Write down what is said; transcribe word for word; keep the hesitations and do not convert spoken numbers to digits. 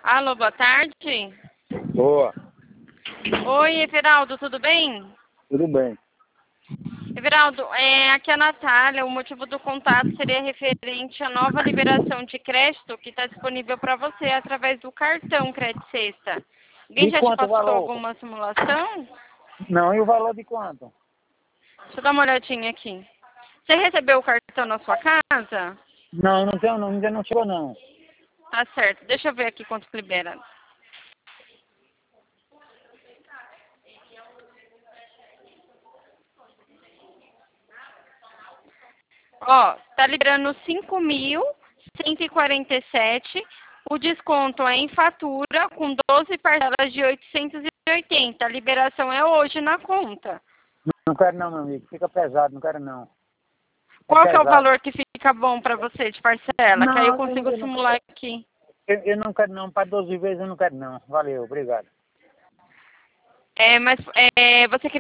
Alô, boa tarde. Boa. Oi, Everaldo, tudo bem? Tudo bem. Everaldo, é, aqui é a Natália. O motivo do contato seria referente à nova liberação de crédito que está disponível para você através do cartão Crédito Sexta. Alguém De já te quanto o passou valor? alguma simulação? Não, e o valor de quanto? Deixa eu dar uma olhadinha aqui. Você recebeu o cartão na sua casa? Não, não tenho não, ainda não chegou não. Tá certo. Deixa eu ver aqui quanto que libera. Ó, tá liberando cinco mil cento e quarenta e sete. O desconto é em fatura com doze parcelas de oitocentos e oitenta. A liberação é hoje na conta. Não quero não, meu amigo. Fica pesado, não quero não. É Qual que é o pesado. valor que fica bom para você de parcela? Que aí eu Não, eu, consigo eu, não, simular aqui. eu, eu não quero não. Para doze vezes eu não quero não. Valeu, obrigado. É, mas é, você